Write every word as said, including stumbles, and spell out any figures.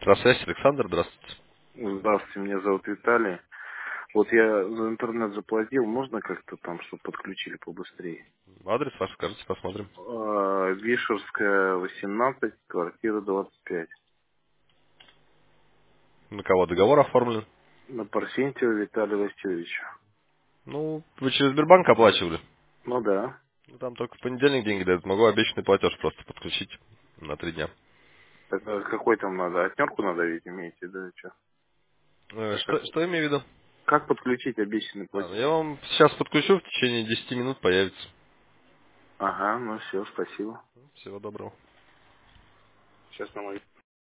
Связь, Александр, здравствуйте. Здравствуйте, меня зовут Виталий. Вот я за интернет заплатил, можно как-то там, чтобы подключили побыстрее? Адрес ваш скажите, посмотрим. А, Вишерская, восемнадцать, квартира двадцать пять. На кого договор оформлен? На Парсентьева Виталия Васильевича. Ну, вы через Сбербанк оплачивали. Ну да. Ну, там только в понедельник деньги дают. Могу обещанный платеж просто подключить на три дня. Так, а какой там надо? Отнерку надавить, имеете, да? Что? Э, Как, Что, как, что я имею в виду? как подключить обещанный А, ну, платеж? я вам сейчас подключу, в течение десяти минут появится. Ага, ну все, спасибо. Всего доброго. Сейчас на мой